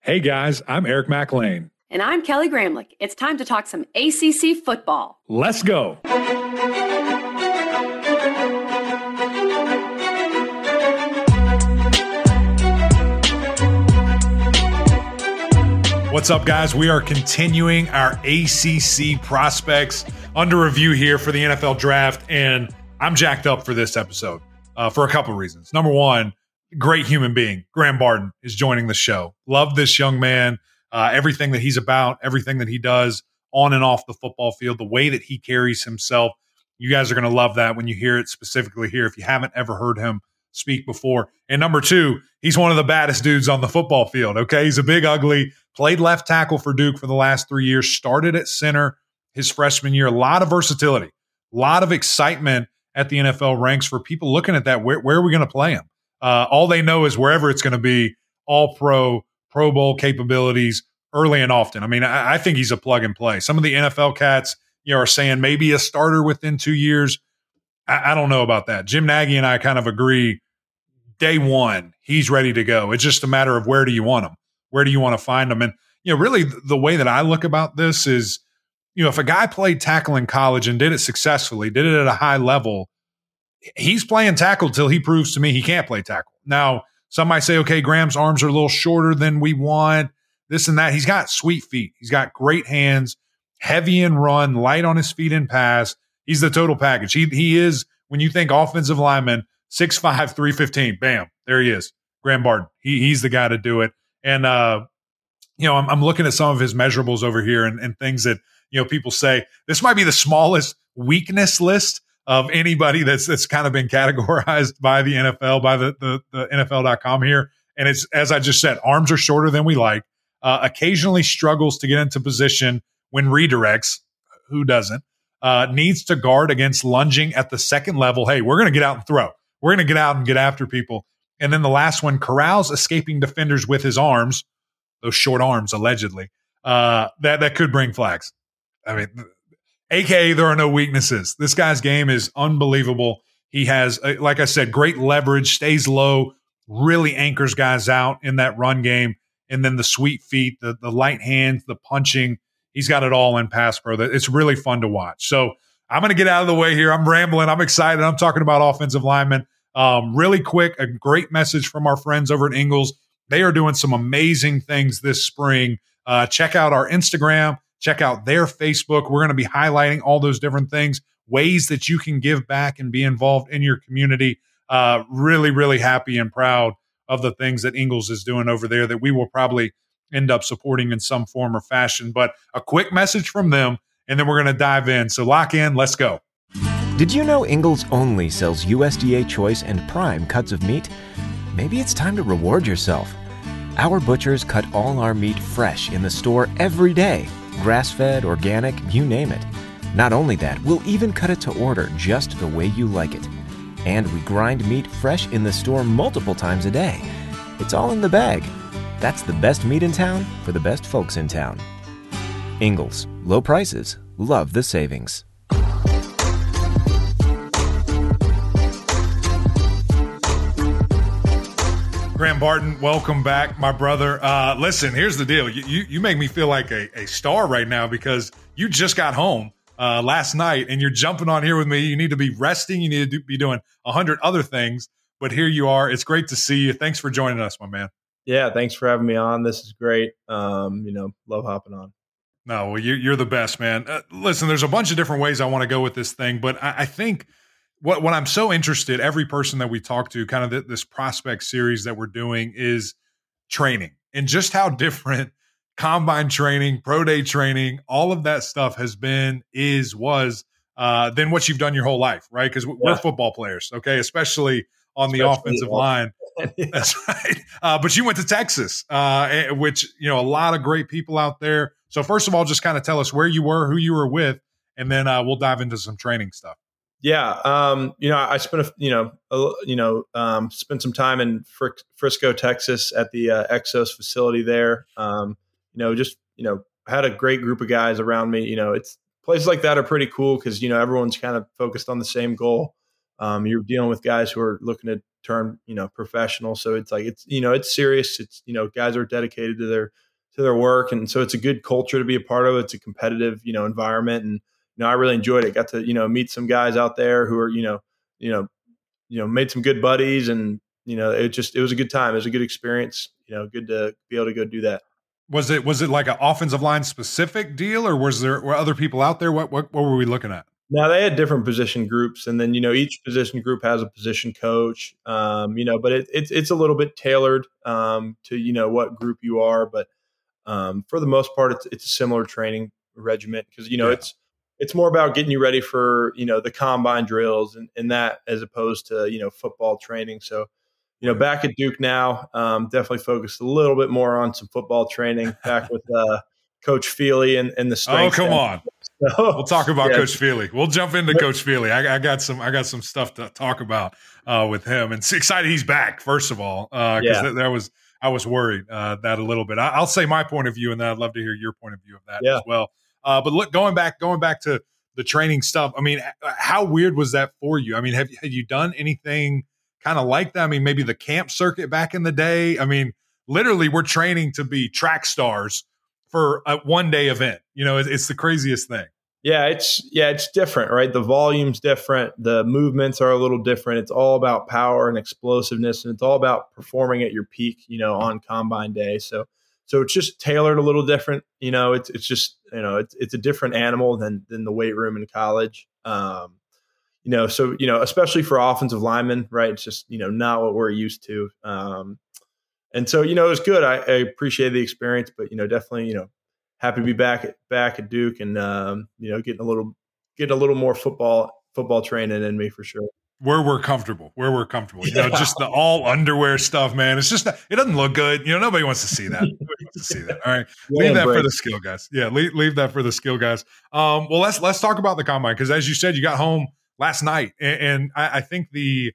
Hey guys, I'm Eric McLean. And I'm Kelly Gramlich. It's time to talk some ACC football. Let's go. What's up, guys? We are continuing our ACC prospects under review here for the NFL draft, and I'm jacked up for this episode for a couple of reasons. Number one, great human being, Graham Barton, is joining the show. Love this young man, everything that he's about, everything that he does on and off the football field, the way that he carries himself. You guys are going to love that when you hear it specifically here if you haven't ever heard him speak before. And number two, he's one of the baddest dudes on the football field, okay? He's a big, ugly, played left tackle for Duke for the last 3 years, started at center his freshman year. A lot of versatility, a lot of excitement at the NFL ranks for people looking at that. Where are we going to play him? All they know is wherever it's going to be, all Pro Bowl capabilities early and often. I mean, I think he's a plug and play. Some of the NFL cats, are saying maybe a starter within 2 years. I don't know about that. Jim Nagy and I kind of agree. Day one, he's ready to go. It's just a matter of where do you want him? Where do you want to find him? And, really the way that I look about this is, if a guy played tackle in college and did it successfully, did it at a high level, he's playing tackle till he proves to me he can't play tackle. Now, some might say, okay, Graham's arms are a little shorter than we want, this and that. He's got sweet feet. He's got great hands, heavy in run, light on his feet in pass. He's the total package. He is, when you think offensive lineman, 6'5", 315, bam, there he is, Graham Barton. He's the guy to do it. And, I'm looking at some of his measurables over here and things that, people say, this might be the smallest weakness list of anybody that's kind of been categorized by the NFL, by the NFL.com here. And it's, as I just said, arms are shorter than we like, occasionally struggles to get into position when redirects. Who doesn't? Needs to guard against lunging at the second level. Hey, we're going to get out and throw. We're going to get out and get after people. And then the last one, corrals escaping defenders with his arms, those short arms, allegedly, that could bring flags. I mean, AKA, there are no weaknesses. This guy's game is unbelievable. He has, like I said, great leverage, stays low, really anchors guys out in that run game. And then the sweet feet, the light hands, the punching. He's got it all in pass pro. It's really fun to watch. So I'm going to get out of the way here. I'm rambling. I'm excited. I'm talking about offensive linemen. Really quick, a great message from our friends over at Ingles. They are doing some amazing things this spring. Check out our Instagram. Check out their Facebook. We're going to be highlighting all those different things, ways that you can give back and be involved in your community. Really, really happy and proud of the things that Ingles is doing over there that we will probably end up supporting in some form or fashion. But a quick message from them, and then we're going to dive in. So lock in. Let's go. Did you know Ingles only sells USDA Choice and Prime cuts of meat? Maybe it's time to reward yourself. Our butchers cut all our meat fresh in the store every day. Grass-fed, organic, you name it. Not only that, we'll even cut it to order just the way you like it. And we grind meat fresh in the store multiple times a day. It's all in the bag. That's the best meat in town for the best folks in town. Ingles. Low prices. Love the savings. Graham Barton, welcome back, my brother. Listen, here's the deal. You make me feel like a star right now because you just got home last night and you're jumping on here with me. You need to be resting. You need to be doing 100 other things. But here you are. It's great to see you. Thanks for joining us, my man. Yeah, thanks for having me on. This is great. Love hopping on. No, well, you're the best, man. Listen, there's a bunch of different ways I want to go with this thing, but I think what I'm so interested, every person that we talk to, kind of this prospect series that we're doing is training and just how different combine training, pro day training, all of that stuff has been, was than what you've done your whole life, right? Because we're football players, okay, especially on the offensive line. That's right. But you went to Texas, which, a lot of great people out there. So first of all, just kind of tell us where you were, who you were with, and then we'll dive into some training stuff. Yeah. I spent spent some time in Frisco, Texas at the Exos facility there. Had a great group of guys around me. It's places like that are pretty cool because, everyone's kind of focused on the same goal. You're dealing with guys who are looking to turn, professional. So it's like, it's serious. It's, guys are dedicated to their work. And so it's a good culture to be a part of. It's a competitive, environment. And, I really enjoyed it. Got to, meet some guys out there who are, made some good buddies, and, it was a good time. It was a good experience, good to be able to go do that. Was it like an offensive line specific deal, or were other people out there? What were we looking at? Now, they had different position groups, and then, each position group has a position coach, but it's a little bit tailored to, what group you are. But for the most part, it's a similar training regiment because, it's more about getting you ready for, the combine drills and that, as opposed to, football training. So, back at Duke now, definitely focused a little bit more on some football training back with Coach Feely and the strength. Oh, come on. So, we'll talk about Coach Feely. We'll jump into Coach Feely. I got some stuff to talk about with him, and excited he's back. First of all, because I was worried that a little bit. I'll say my point of view, and then I'd love to hear your point of view of that as well. But look, going back to the training stuff. I mean, how weird was that for you? I mean, had you done anything kind of like that? I mean, maybe the camp circuit back in the day. I mean, literally, we're training to be track stars for a one-day event. It's the craziest thing. Yeah, it's different, right? The volume's different. The movements are a little different. It's all about power and explosiveness, and it's all about performing at your peak, on combine day. So it's just tailored a little different. It's just, it's a different animal than the weight room in college. So, especially for offensive linemen, right? It's just, not what we're used to. And so, it was good. I appreciate the experience, but, definitely, happy to be back at Duke and, getting a little more football training in me for sure. Where we're comfortable, just the all underwear stuff, man. It's just, it doesn't look good. Nobody wants to see that. All right. Leave that for the skill guys. Yeah. Leave that for the skill guys. Well, let's talk about the combine. Cause as you said, you got home last night. And I think the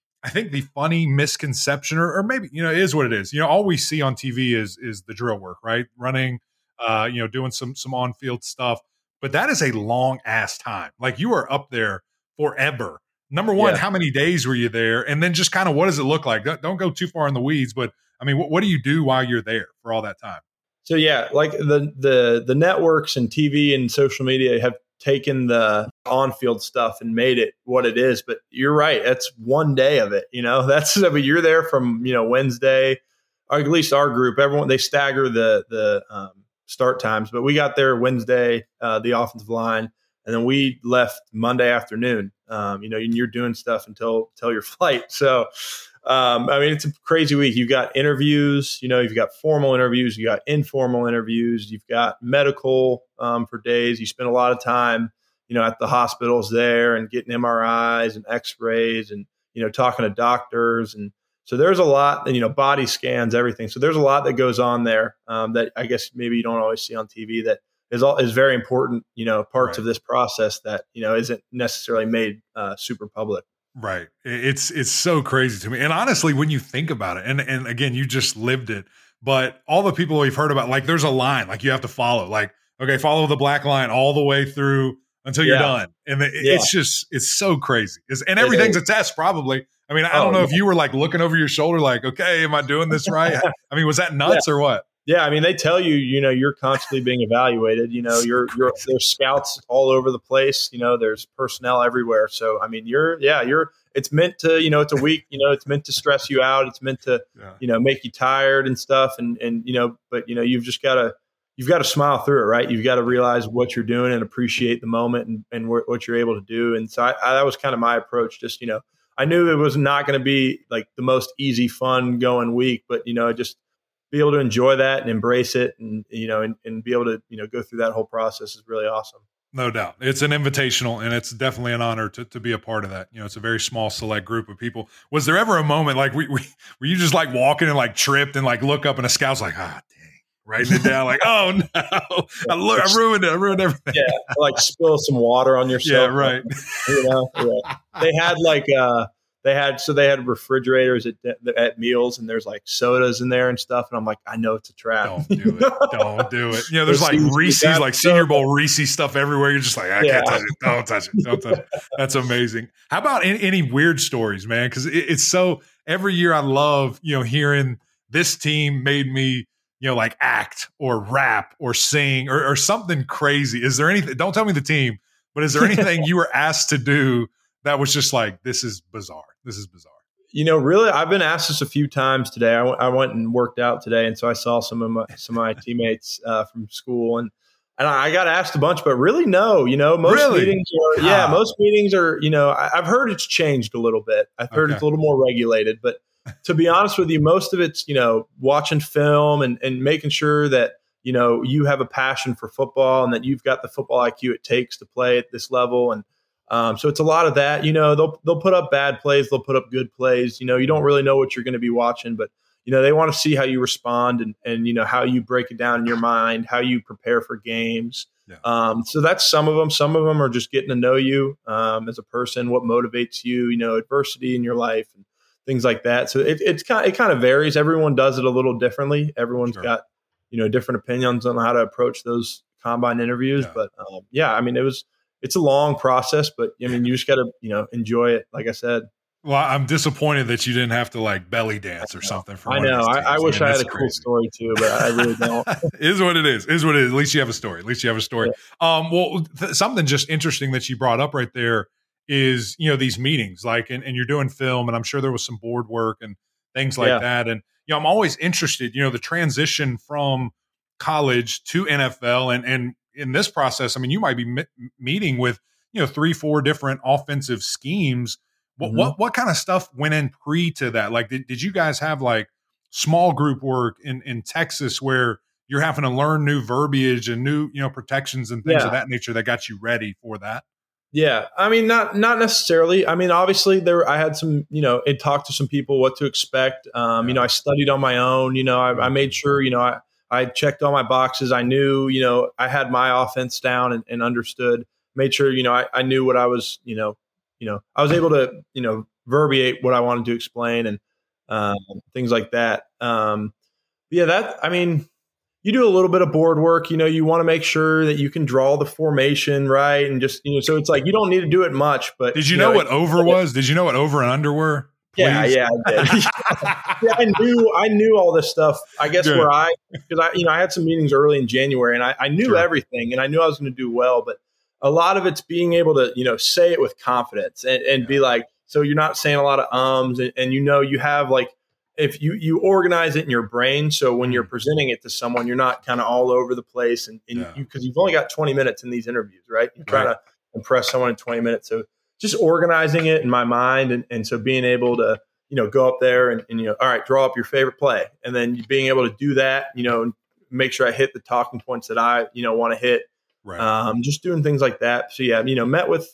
funny misconception, or maybe, it is what it is. All we see on TV is the drill work, right? Running, doing some on-field stuff, but that is a long ass time. Like, you are up there forever. Number one, how many days were you there? And then just kind of, what does it look like? Don't go too far in the weeds, but I mean, what do you do while you're there for all that time? So like the networks and TV and social media have taken the on-field stuff and made it what it is. But you're right. That's one day of it. You're there from, Wednesday, or at least our group, everyone, they stagger the start times, but we got there Wednesday, the offensive line, and then we left Monday afternoon. And you're doing stuff until your flight. So, it's a crazy week. You've got interviews, you've got formal interviews, you got informal interviews, you've got medical for days. You spend a lot of time, at the hospitals there and getting MRIs and x-rays and, talking to doctors. And so there's a lot, and, body scans, everything. So there's a lot that goes on there that I guess maybe you don't always see on TV that is very important, parts of this process that, isn't necessarily made super public. Right. It's so crazy to me. And honestly, when you think about it, and again, you just lived it, but all the people we've heard about, like, there's a line, like, you have to follow, like, okay, follow the black line all the way through until you're done. And it's so crazy. And everything's a test, probably. I mean, I don't know if you were like looking over your shoulder, like, okay, am I doing this right? I mean, was that nuts or what? Yeah, I mean, they tell you, you're constantly being evaluated. There's scouts all over the place. There's personnel everywhere. So, I mean, it's meant to, it's a week. It's meant to stress you out. It's meant to, make you tired and stuff. And but you've just got to smile through it, right? You've got to realize what you're doing and appreciate the moment and what you're able to do. And so that was kind of my approach. Just, I knew it was not going to be like the most easy, fun going week, but just be able to enjoy that and embrace it and be able to go through that whole process is really awesome. No doubt. It's an invitational, and it's definitely an honor to be a part of that. It's a very small select group of people. Was there ever a moment like were you just like walking and like tripped and like look up and a scout's like, dang, writing it down like, oh no, I ruined everything. Yeah, like spill some water on yourself. Yeah, right. They had like they had refrigerators at meals, and there's like sodas in there and stuff. And I'm like, I know it's a trap. Don't do it. Don't do it. There's like Reese's, like Senior Bowl Reese's stuff everywhere. You're just like, I can't touch it. Don't touch it. Don't touch it. That's amazing. How about any weird stories, man? Because it's so, every year I love, hearing this team made me, like act or rap or sing or something crazy. Is there anything, don't tell me the team, but is there anything you were asked to do that was just like, this is bizarre. This is bizarre. Really, I've been asked this a few times today. I went and worked out today, and so I saw some of my teammates from school, and I got asked a bunch, but really, no. Most meetings are. I've heard it's changed a little bit. I've heard it's a little more regulated, but to be honest with you, most of it's watching film and making sure that you have a passion for football and that you've got the football IQ it takes to play at this level and. So it's a lot of that, they'll put up bad plays. They'll put up good plays. You don't really know what you're going to be watching, but, they want to see how you respond and how you break it down in your mind, how you prepare for games. Yeah. So that's some of them. Some of them are just getting to know you as a person, what motivates you, adversity in your life and things like that. So it kind of varies. Everyone does it a little differently. Everyone's got, different opinions on how to approach those combine interviews. Yeah. But it's a long process, but you just got to, enjoy it. Like I said. Well, I'm disappointed that you didn't have to like belly dance or something. I know. I wish I had a cool story too, but I really don't. Is what it is. Is what it is. At least you have a story. Yeah. Something just interesting that you brought up right there is, these meetings, like, and you're doing film, and I'm sure there was some board work and things like that. And, I'm always interested, the transition from college to NFL and in this process, you might be meeting with, 3-4 different offensive schemes. What kind of stuff went in pre to that? Like, did you guys have like small group work in Texas where you're having to learn new verbiage and new, protections and things of that nature that got you ready for that? Yeah. Not necessarily. Obviously I had some, it talked to some people what to expect. I studied on my own, I made sure, I checked all my boxes. I knew, I had my offense down and understood, made sure, I knew what I was, I was able to, verbiate what I wanted to explain and things like that. You do a little bit of board work, you want to make sure that you can draw the formation right. And just, so it's like, you don't need to do it much, but did you know what over was? Did you know what over and under were? Please? Yeah, I did. I knew all this stuff. I guess because I had some meetings early in January, and I knew everything, and I knew I was going to do well. But a lot of it's being able to, say it with confidence and be like, so you're not saying a lot of ums, and you have like, if you organize it in your brain, so when you're presenting it to someone, you're not kind of all over the place, and because you've only got 20 minutes in these interviews, right? You're trying to impress someone in 20 minutes, so. Just organizing it in my mind. And so being able to, go up there and, all right, draw up your favorite play. And then being able to do that, make sure I hit the talking points that I, want to hit. Right. Just doing things like that. So met with,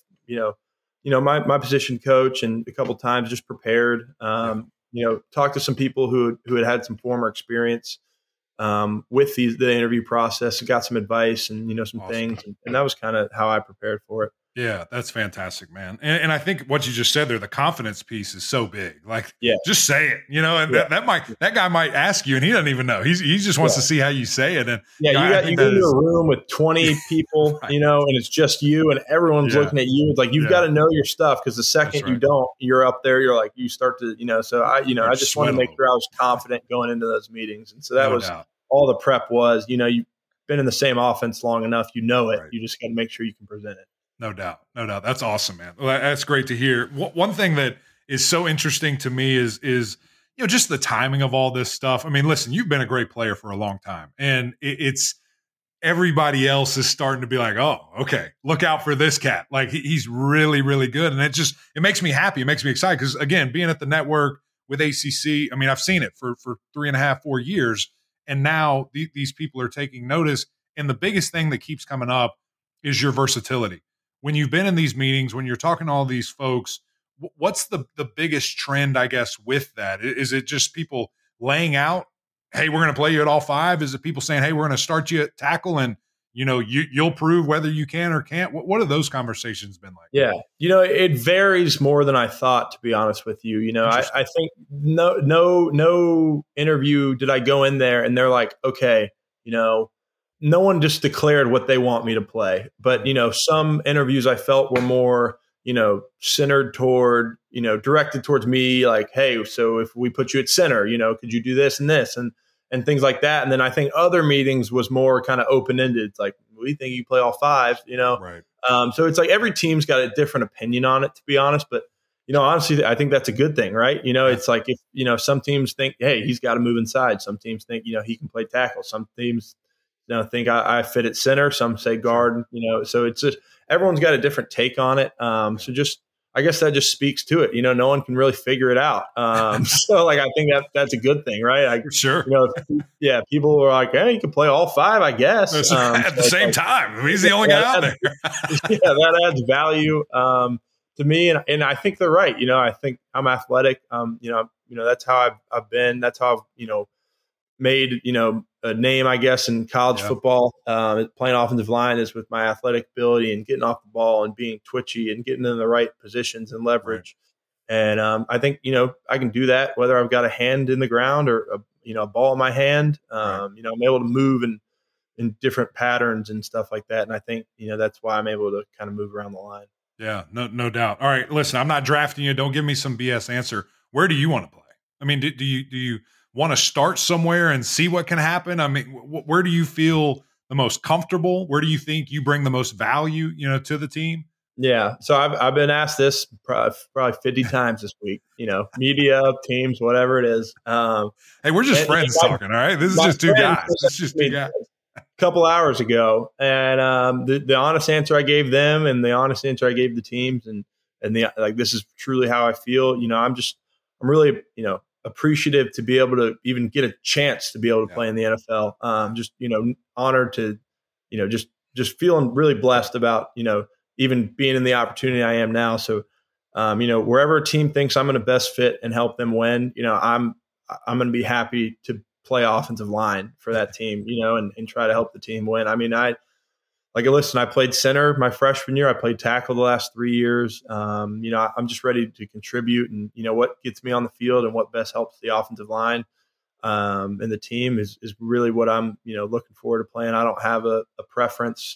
my position coach and a couple of times just prepared, talked to some people who had some former experience with the interview process and got some advice and, some awesome things. And that was kind of how I prepared for it. Yeah, that's fantastic, man. And I think what you just said there, the confidence piece is so big. Like, just say it, and that guy might ask you and he doesn't even know. He just wants to see how you say it. And you go into a room with 20 people, right. And it's just you and everyone's looking at you. It's like, you've got to know your stuff, because the second you don't, you're up there, you're like, you start to, so I just want to make sure I was confident going into those meetings. And so that was all the prep was, you've been in the same offense long enough, it. Right. You just got to make sure you can present it. No doubt. That's awesome, man. Well, that's great to hear. One thing that is so interesting to me is just the timing of all this stuff. Listen, you've been a great player for a long time, and it's everybody else is starting to be like, oh, okay, look out for this cat. Like, he's really, really good. And it makes me happy. It makes me excited because, again, being at the network with ACC, I've seen it for 3.5, 4 years, and now these people are taking notice. And the biggest thing that keeps coming up is your versatility. When you've been in these meetings, when you're talking to all these folks, what's the biggest trend, I guess, with that? Is it just people laying out, hey, we're going to play you at all five? Is it people saying, hey, we're going to start you at tackle and, you'll prove whether you can or can't? What have those conversations been like? Yeah. It varies more than I thought, to be honest with you. I think no interview did I go in there and they're like, okay, no one just declared what they want me to play. But, some interviews I felt were more, centered toward, directed towards me, like, hey, so if we put you at center, could you do this and this and things like that. And then I think other meetings was more kind of open-ended. It's like, we think you play all five, Right. So it's like every team's got a different opinion on it, to be honest. But, honestly, I think that's a good thing, right? It's like, if, some teams think, hey, he's got to move inside. Some teams think, he can play tackle. Some teams, think I fit at center. Some say guard, so it's just, everyone's got a different take on it. So just, I guess that just speaks to it. No one can really figure it out. So like, I think that's a good thing, right? Sure. People are like, hey, you can play all five, I guess. At the same time. He's the only guy out there. That adds value to me. And I think they're right. I think I'm athletic. That's how I've been. That's how I've, made, a name, I guess, in college football. Playing offensive line is with my athletic ability and getting off the ball and being twitchy and getting in the right positions and leverage. Right. And I think, I can do that whether I've got a hand in the ground or a ball in my hand. I'm able to move in different patterns and stuff like that. And I think, that's why I'm able to kind of move around the line. Yeah, no doubt. All right, listen, I'm not drafting you. Don't give me some BS answer. Where do you want to play? I mean, do you want to start somewhere and see what can happen? I mean, where do you feel the most comfortable? Where do you think you bring the most value, to the team? Yeah. So I've been asked this probably 50 times this week, media, teams, whatever it is. Hey, we're just friends talking. All right. This is just two guys. It's just two guys. A couple hours ago. And the honest answer I gave them and the honest answer I gave the teams and this is truly how I feel. I'm really, appreciative to be able to even get a chance to be able to play in the NFL. Just, honored to, just feeling really blessed about, even being in the opportunity I am now. So, wherever a team thinks I'm going to best fit and help them win, I'm going to be happy to play offensive line for that team, and try to help the team win. I mean, I played center my freshman year. I played tackle the last 3 years. I'm just ready to contribute and, what gets me on the field and what best helps the offensive line and the team is really what I'm, looking forward to playing. I don't have a preference,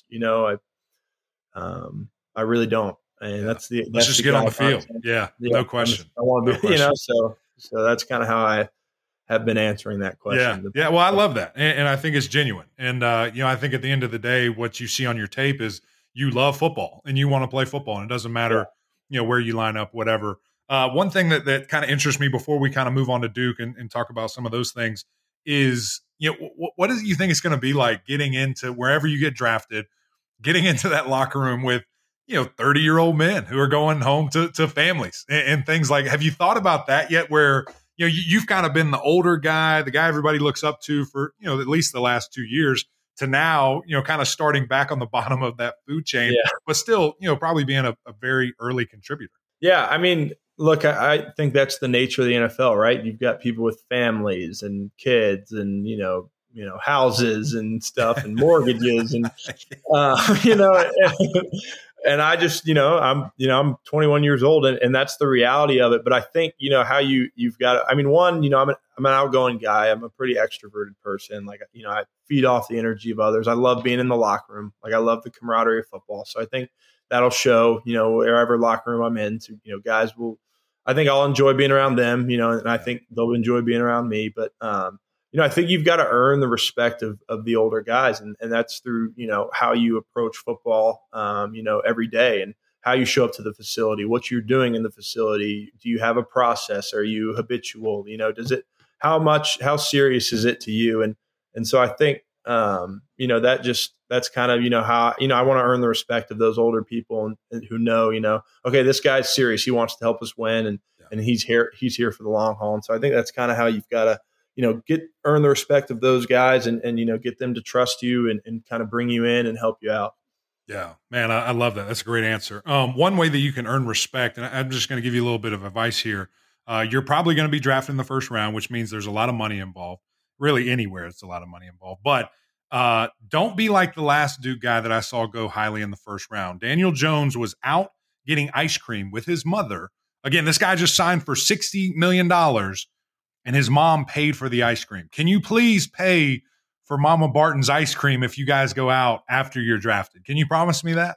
I really don't. And let's just get on the field. Yeah, no question. I want to be, so that's kind of how I have been answering that question. Yeah. Well, I love that. And I think it's genuine. And, I think at the end of the day, what you see on your tape is you love football and you want to play football. And it doesn't matter, where you line up, whatever. One thing that kind of interests me before we kind of move on to Duke and talk about some of those things is, what do you think it's going to be like getting into wherever you get drafted, getting into that locker room with, 30-year-old men who are going home to families and things like, have you thought about that yet where, you've kind of been the older guy, the guy everybody looks up to for, at least the last 2 years to now, kind of starting back on the bottom of that food chain, but still, probably being a very early contributor. Yeah. I mean, look, I think that's the nature of the NFL, right? You've got people with families and kids and, houses and stuff and mortgages and, and I just, I'm 21 years old and that's the reality of it. But I think, how you've got to, I mean, one, I'm an outgoing guy. I'm a pretty extroverted person. Like, I feed off the energy of others. I love being in the locker room. Like I love the camaraderie of football. So I think that'll show, wherever locker room I'm in, so, guys will, I think I'll enjoy being around them, and I think they'll enjoy being around me. But, I think you've got to earn the respect of the older guys. And that's through, how you approach football, every day and how you show up to the facility, what you're doing in the facility. Do you have a process? Are you habitual? How serious is it to you? And so I think, that's kind of, how, I want to earn the respect of those older people and who know, okay, this guy's serious. He wants to help us win and he's here for the long haul. And so I think that's kind of how you've got to, earn the respect of those guys and get them to trust you and kind of bring you in and help you out. Yeah, man, I love that. That's a great answer. One way that you can earn respect, and I'm just going to give you a little bit of advice here. You're probably going to be drafted in the first round, which means there's a lot of money involved. Really anywhere, it's a lot of money involved. But don't be like the last Duke guy that I saw go highly in the first round. Daniel Jones was out getting ice cream with his mother. Again, this guy just signed for $60 million. And his mom paid for the ice cream. Can you please pay for Mama Barton's ice cream if you guys go out after you're drafted? Can you promise me that?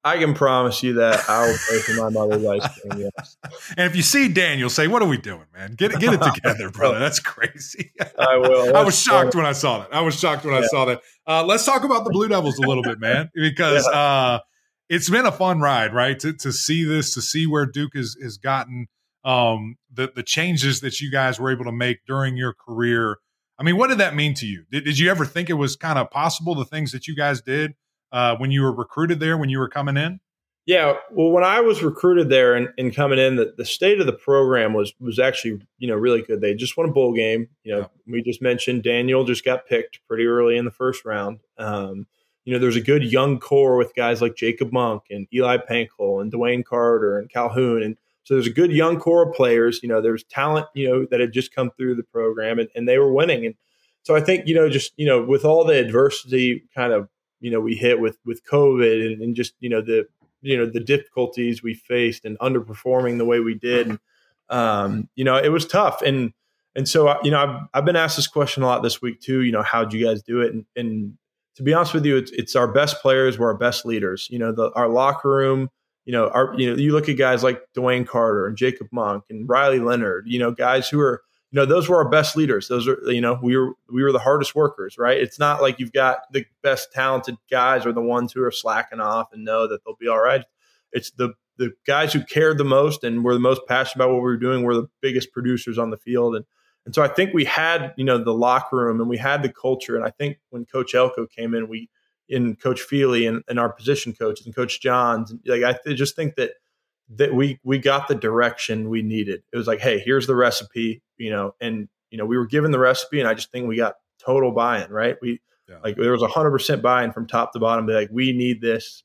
I can promise you that I will pay for my mother's ice cream. Yes. And if you see Daniel, say, "What are we doing, man? Get it together, brother." That's crazy. I will. I was shocked when I saw that. I saw that. Let's talk about the Blue Devils a little bit, man, because it's been a fun ride, right? To see this, to see where Duke has gotten, the changes that you guys were able to make during your career. I mean, what did that mean to you? Did you ever think it was kind of possible, the things that you guys did when you were recruited there, when you were coming in? Yeah, well, when I was recruited there and coming in, the state of the program was actually, really good. They just won a bowl game. We just mentioned Daniel just got picked pretty early in the first round. There's a good young core with guys like Jacob Monk and Eli Pankel and Dwayne Carter and Calhoun. And so there's a good young core of players. There's talent, that had just come through the program and they were winning. And so I think, with all the adversity kind of, we hit with COVID and just, the difficulties we faced and underperforming the way we did. It was tough. And so, I've been asked this question a lot this week too, how'd you guys do it? And to be honest with you, it's our best players. We're our best leaders, our locker room, you look at guys like Dwayne Carter and Jacob Monk and Riley Leonard, guys who are, those were our best leaders. Those are, we were the hardest workers, right? It's not like you've got the best talented guys are the ones who are slacking off and know that they'll be all right. It's the guys who cared the most and were the most passionate about what we were doing were the biggest producers on the field. And so I think we had, the locker room and we had the culture. And I think when Coach Elko came in, Coach Feely and our position coaches and Coach Johns, I just think that we got the direction we needed. It was like, hey, here's the recipe, we were given the recipe, and I just think we got total buy-in, right? There was 100% buy-in from top to bottom. Like, we need this,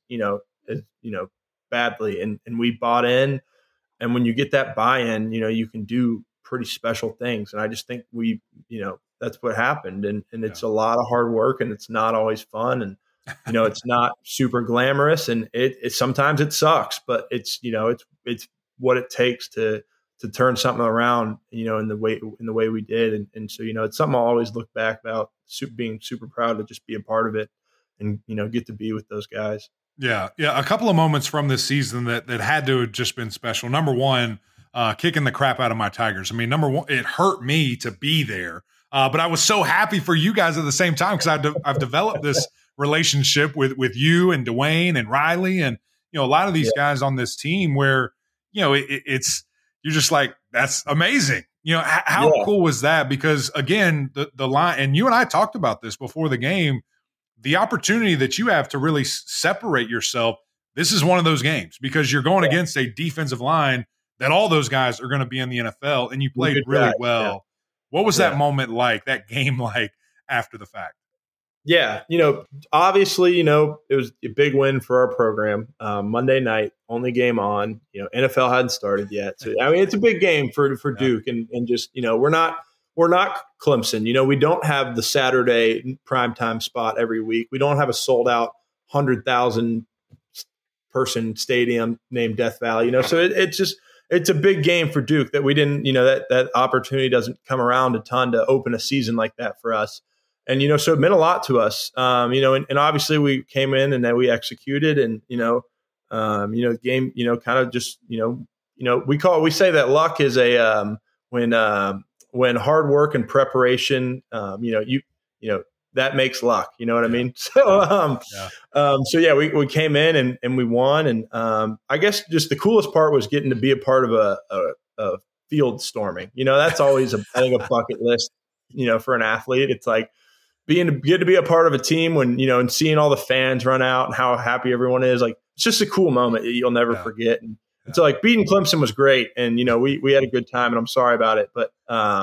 badly, and we bought in. And when you get that buy-in, you can do pretty special things. And I just think that's what happened. And it's a lot of hard work, and it's not always fun, and it's not super glamorous, and it sometimes it sucks, but it's what it takes to turn something around, in the way we did. And so, it's something I'll always look back about, being super proud to just be a part of it and, get to be with those guys. Yeah. A couple of moments from this season that had to have just been special. Number one, kicking the crap out of my Tigers. I mean, number one, it hurt me to be there, but I was so happy for you guys at the same time, because I've developed this relationship with you and Dwayne and Riley and, a lot of these guys on this team where, it's, you're just like, that's amazing. How cool was that? Because again, the line, and you and I talked about this before the game, the opportunity that you have to really separate yourself. This is one of those games because you're going against a defensive line that all those guys are going to be in the NFL, and you played really well. Yeah. What was that moment like, that game like after the fact? Yeah, obviously, it was a big win for our program. Monday night, only game on. NFL hadn't started yet, so I mean, it's a big game for Duke, and just we're not Clemson. We don't have the Saturday primetime spot every week. We don't have a sold out 100,000 person stadium named Death Valley. So it's a big game for Duke that we didn't. That opportunity doesn't come around a ton to open a season like that for us. And, so it meant a lot to us, and obviously we came in and then we executed and, the game, kind of just, we say that luck is when hard work and preparation, that makes luck, you know what I mean? So, we came in and we won. And I guess just the coolest part was getting to be a part of a field storming. That's always I think a bucket list, for an athlete. It's like, get to be a part of a team when, and seeing all the fans run out and how happy everyone is. Like, it's just a cool moment that you'll never forget. And so like beating Clemson was great. And, we had a good time, and I'm sorry about it. But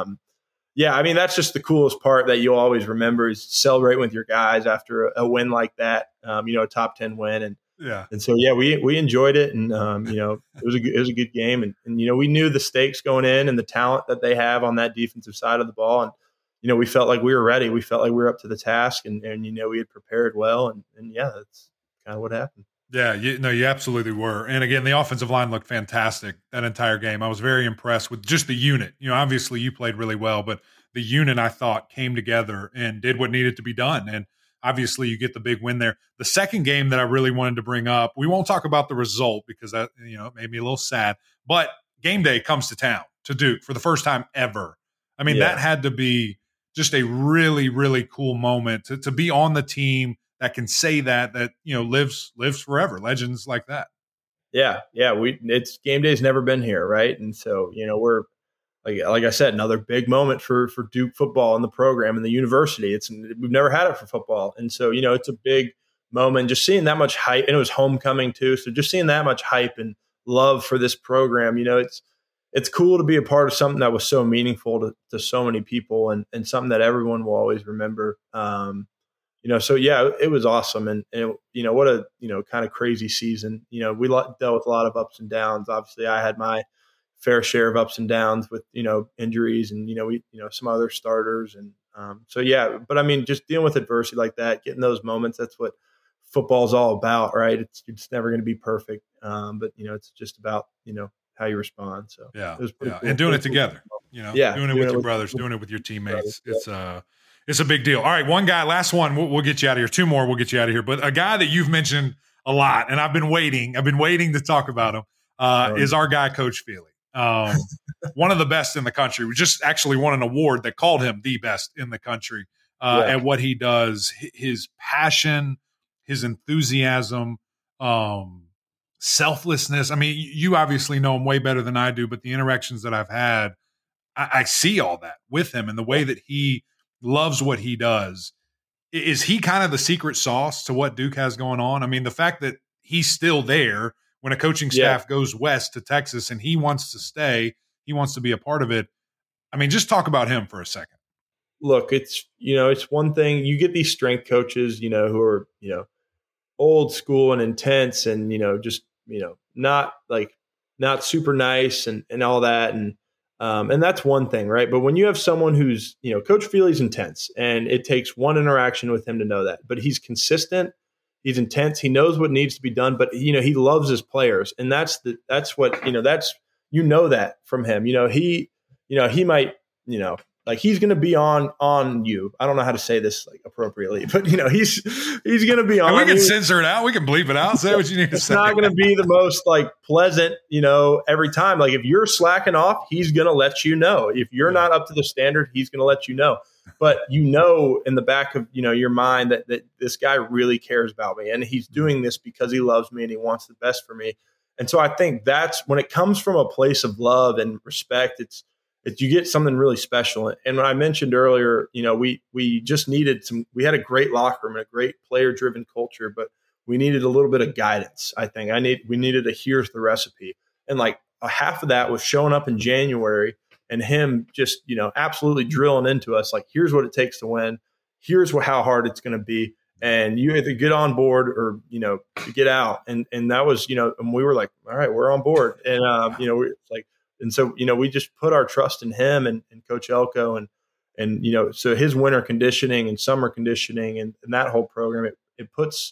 I mean, that's just the coolest part that you'll always remember is celebrating with your guys after a win like that, a top 10 win. And so, we enjoyed it. And, it was a good game. And, we knew the stakes going in and the talent that they have on that defensive side of the ball. And, we felt like we were ready. We felt like we were up to the task, and we had prepared well. And that's kind of what happened. Yeah, you absolutely were. And again, the offensive line looked fantastic that entire game. I was very impressed with just the unit. Obviously you played really well, but the unit I thought came together and did what needed to be done. And obviously you get the big win there. The second game that I really wanted to bring up, we won't talk about the result because that, it made me a little sad, but game day comes to town to Duke for the first time ever. I mean, that had to be just a really, really cool moment to be on the team that can say that lives forever. Legends like that. Yeah. It's game day's never been here, right? And so we're like I said, another big moment for Duke football and the program and the university. We've never had it for football, and so it's a big moment. Just seeing that much hype, and it was homecoming too. So just seeing that much hype and love for this program, it's cool to be a part of something that was so meaningful to so many people and something that everyone will always remember. So yeah, it was awesome. And what a, kind of crazy season. We dealt with a lot of ups and downs. Obviously I had my fair share of ups and downs with, injuries and, some other starters. And but I mean, just dealing with adversity like that, getting those moments, that's what football's all about, right? It's never going to be perfect. But it's just about, how you respond. So it was pretty cool. And doing it together, doing it with your brothers, doing it with your teammates. It's a big deal. All right. One guy, last one, we'll get you out of here. Two more, we'll get you out of here. But a guy that you've mentioned a lot, and I've been waiting to talk about him, is our guy, Coach Feely. One of the best in the country. We just actually won an award that called him the best in the country at what he does. His passion, his enthusiasm, selflessness. I mean, you obviously know him way better than I do, but the interactions that I've had, I see all that with him and the way that he loves what he does. Is he kind of the secret sauce to what Duke has going on? I mean, the fact that he's still there when a coaching staff goes west to Texas and he wants to stay, he wants to be a part of it. I mean, just talk about him for a second. Look, it's one thing. You get these strength coaches, who are, old school and intense and, just, not super nice and all that. And that's one thing, right? But when you have someone who's, Coach Feely's intense and it takes one interaction with him to know that, but he's consistent, he's intense, he knows what needs to be done, but he loves his players. And that's what, that from him, he might, he's going to be on you. I don't know how to say this appropriately, but he's going to be on. And we can you. Censor it out. We can bleep it out. Say what you need to say. It's not going to be the most pleasant, every time. If you're slacking off, he's going to let you know. If you're not up to the standard, he's going to let you know. But in the back of your mind that this guy really cares about me, and he's doing this because he loves me and he wants the best for me. And so I think that's when it comes from a place of love and respect. It's you get something really special. And when I mentioned earlier, we just needed we had a great locker room and a great player driven culture, but we needed a little bit of guidance. I think we needed here's the recipe. And a half of that was showing up in January and him just, absolutely drilling into us. Here's what it takes to win. Here's how hard it's going to be. And you either get on board or, get out. And that was, and we were like, all right, we're on board. And, and so, we just put our trust in him and Coach Elko and, so his winter conditioning and summer conditioning and that whole program, it puts,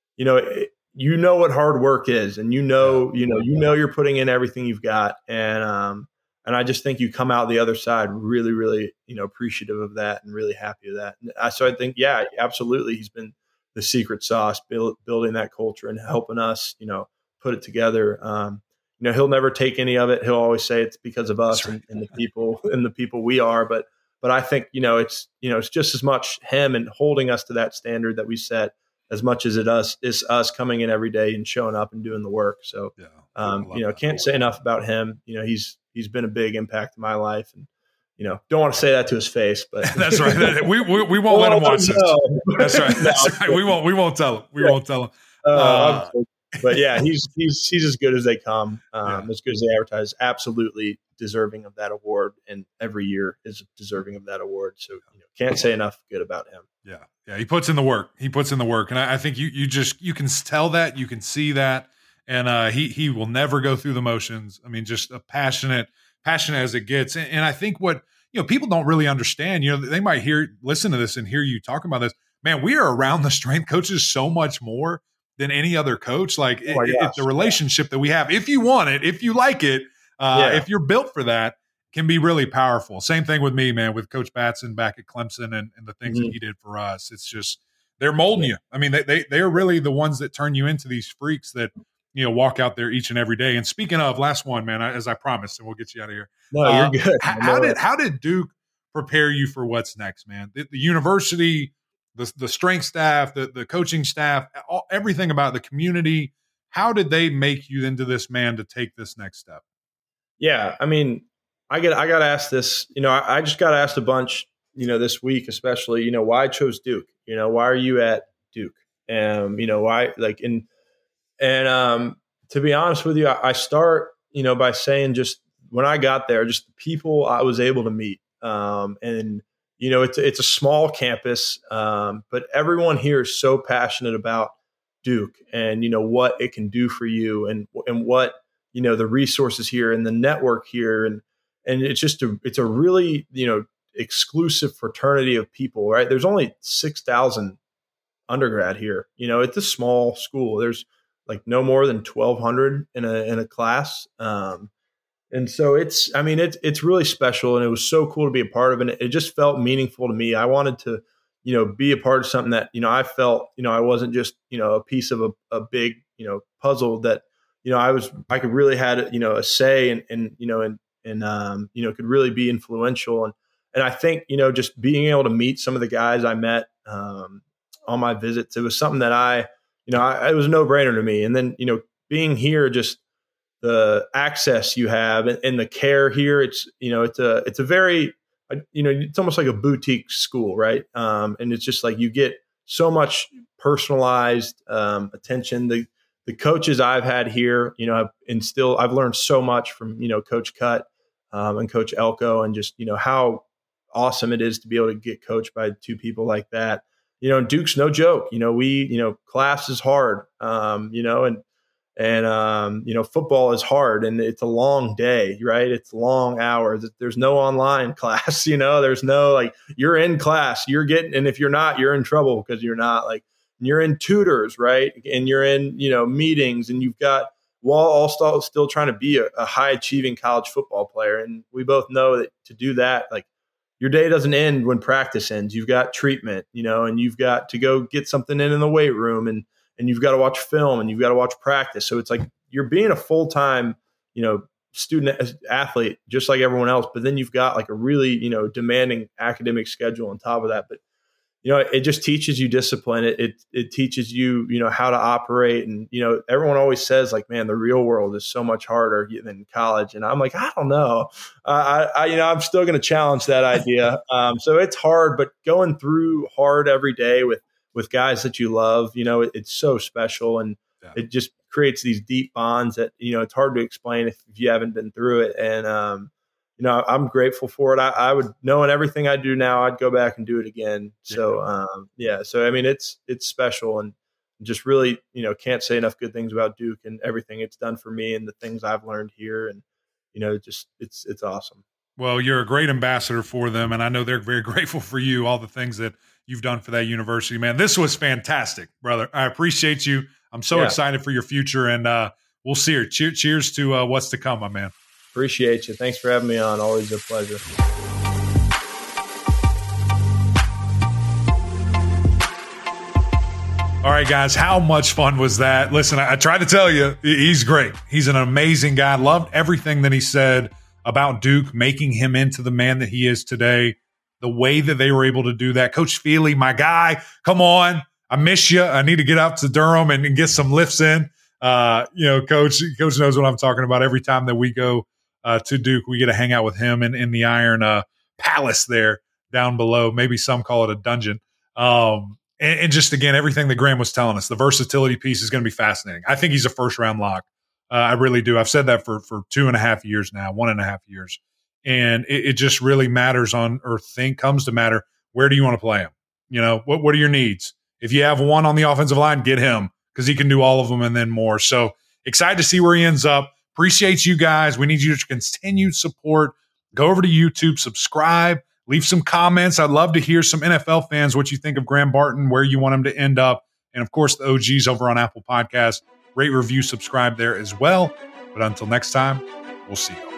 what hard work is and you're putting in everything you've got. And I just think you come out the other side really, really, appreciative of that and really happy with that. And so I think, absolutely. He's been the secret sauce, building that culture and helping us, put it together. He'll never take any of it. He'll always say it's because of us and the people we are. But I think, it's just as much him and holding us to that standard that we set as much as it is us coming in every day and showing up and doing the work. So, can't say enough about him. He's been a big impact in my life and, don't want to say that to his face, but that's right. We won't let him watch this. That's right. That's right. We won't tell him. We won't tell him. But yeah, he's as good as they come, as good as they advertise. Absolutely deserving of that award, and every year is deserving of that award. So can't say enough good about him. Yeah, he puts in the work. And I think you can tell that, you can see that, and he will never go through the motions. I mean, just a passionate as it gets. And I think what people don't really understand. They might listen to this and hear you talking about this. Man, we are around the strength coaches so much more than any other coach. The relationship that we have, if you want it, if you like it, if you're built for that, can be really powerful. Same thing with me, man, with Coach Batson back at Clemson and the things that he did for us. It's just they're molding you. I mean, they're really the ones that turn you into these freaks that, walk out there each and every day. And speaking of, last one, man, as I promised, and we'll get you out of here. No, you're good. How did Duke prepare you for what's next, man? The university, the strength staff, the coaching staff, everything about the community. How did they make you into this man to take this next step? Yeah, I mean, I got asked this. I just got asked a bunch. This week especially. Why I chose Duke. Why are you at Duke? Why to be honest with you, I start by saying just when I got there, just the people I was able to meet. It's a small campus, but everyone here is so passionate about Duke and what it can do for you and what the resources here and the network here and it's a really exclusive fraternity of people, right? There's only 6,000 undergrad here. It's a small school. There's like no more than 1,200 in a class. And so it's really special, and it was so cool to be a part of it. It just felt meaningful to me. I wanted to, be a part of something that, I felt, I wasn't just, a piece of a big, puzzle that, I could really had, a say and could really be influential. And I think, just being able to meet some of the guys I met on my visits, it was something that it was a no-brainer to me. And then, being here, just the access you have and the care here, it's a very, it's almost like a boutique school, right? And it's just like you get so much personalized attention. The coaches I've had here, I've learned so much from, Coach Cut and Coach Elko, and just, how awesome it is to be able to get coached by two people like that. Duke's no joke. Class is hard, and football is hard, and it's a long day, right? It's long hours. There's no online class, there's no you're in class, and if you're not, you're in trouble because you're not you're in tutors, right? And you're in, meetings, and you've got all still trying to be a high achieving college football player. And we both know that to do that, your day doesn't end when practice ends. You've got treatment, and you've got to go get something in the weight room, and you've got to watch film, and you've got to watch practice. So it's like you're being a full-time, student athlete, just like everyone else. But then you've got a really, demanding academic schedule on top of that. But, it just teaches you discipline. It teaches you, how to operate. And, everyone always says man, the real world is so much harder than college. And I'm like, I don't know. I'm still going to challenge that idea. So it's hard, but going through hard every day with guys that you love, it's so special. And it just creates these deep bonds that, it's hard to explain if you haven't been through it. And, I'm grateful for it. I would, knowing everything I do now, I'd go back and do it again. So, So, it's special, and just really, can't say enough good things about Duke and everything it's done for me and the things I've learned here. And, it's awesome. Well, you're a great ambassador for them, and I know they're very grateful for you, all the things that you've done for that university, man. This was fantastic, brother. I appreciate you. I'm so excited for your future, and we'll see her. Cheers to what's to come, my man. Appreciate you. Thanks for having me on. Always a pleasure. All right, guys, how much fun was that? Listen, I tried to tell you, he's great. He's an amazing guy. Loved everything that he said about Duke, making him into the man that he is today, the way that they were able to do that. Coach Feely, my guy, come on. I miss you. I need to get out to Durham and get some lifts in. Coach knows what I'm talking about. Every time that we go to Duke, we get to hang out with him in the Iron Palace there down below. Maybe some call it a dungeon. And just, again, everything that Graham was telling us, the versatility piece is going to be fascinating. I think he's a first-round lock. I really do. I've said that for 2.5 years now, 1.5 years. And it just really matters comes to matter, where do you want to play him? What are your needs? If you have one on the offensive line, get him, because he can do all of them and then more. So excited to see where he ends up. Appreciate you guys. We need you to continue support. Go over to YouTube, subscribe, leave some comments. I'd love to hear some NFL fans, what you think of Graham Barton, where you want him to end up. And, of course, the OGs over on Apple Podcasts. Rate, review, subscribe there as well. But until next time, we'll see you.